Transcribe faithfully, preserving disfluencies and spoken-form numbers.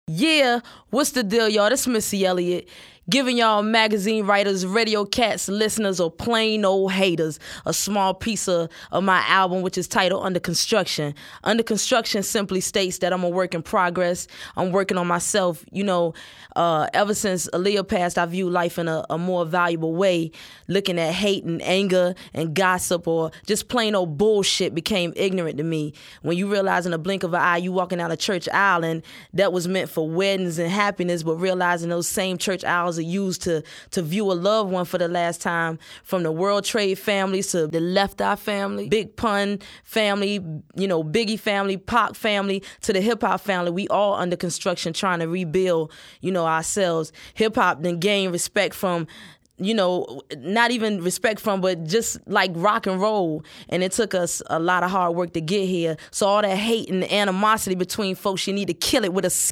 Yeah, what's the deal, y'all? This is Missy Elliott, giving y'all magazine writers, radio cats, listeners, or plain old haters a small piece of, of my album, which is titled Under Construction. Under Construction simply states that I'm a work in progress. I'm working on myself. You know, uh, ever since Aaliyah passed, I view life in a, a more valuable way. Looking at hate and anger and gossip or just plain old bullshit became ignorant to me. When you realize in a blink of an eye, you walking down a church aisle and that was meant for weddings and happiness, but realizing those same church aisles are used to to view a loved one for the last time, from the World Trade families to the Left Eye family, Big Pun family, you know, Biggie family, Pac family, to the hip hop family. We all under construction trying to rebuild, you know, ourselves. Hip hop then gain respect from, you know, not even respect from, but just like rock and roll. And it took us a lot of hard work to get here. So all that hate and animosity between folks, you need to kill it with a